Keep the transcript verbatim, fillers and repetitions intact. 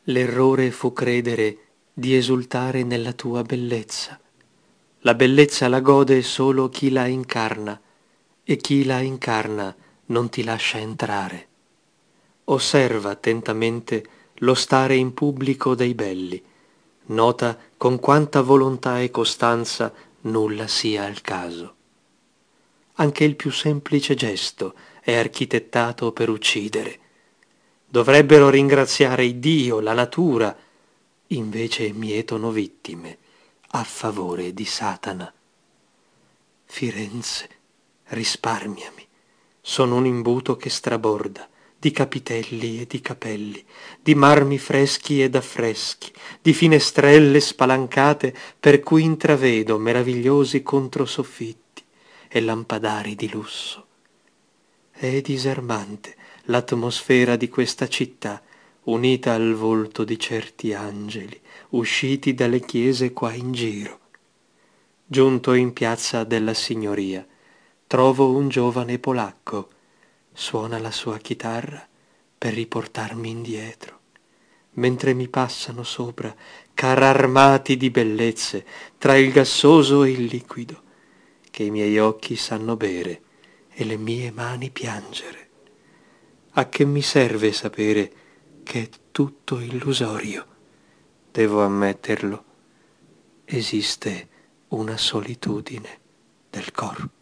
L'errore fu credere di esultare nella tua bellezza. La bellezza la gode solo chi la incarna, e chi la incarna non ti lascia entrare. Osserva attentamente lo stare in pubblico dei belli, nota con quanta volontà e costanza nulla sia al caso. Anche il più semplice gesto è architettato per uccidere. Dovrebbero ringraziare Iddio, la natura, invece mietono vittime a favore di Satana. Firenze, risparmiami. Sono un imbuto che straborda di capitelli e di capelli, di marmi freschi ed affreschi, di finestrelle spalancate per cui intravedo meravigliosi controsoffitti e lampadari di lusso. È disarmante l'atmosfera di questa città, unita al volto di certi angeli usciti dalle chiese qua in giro. Giunto in piazza della Signoria, trovo un giovane polacco, suona la sua chitarra per riportarmi indietro, mentre mi passano sopra car armati di bellezze tra il gassoso e il liquido, che i miei occhi sanno bere e le mie mani piangere. A che mi serve sapere che è tutto illusorio? Devo ammetterlo, esiste una solitudine del corpo.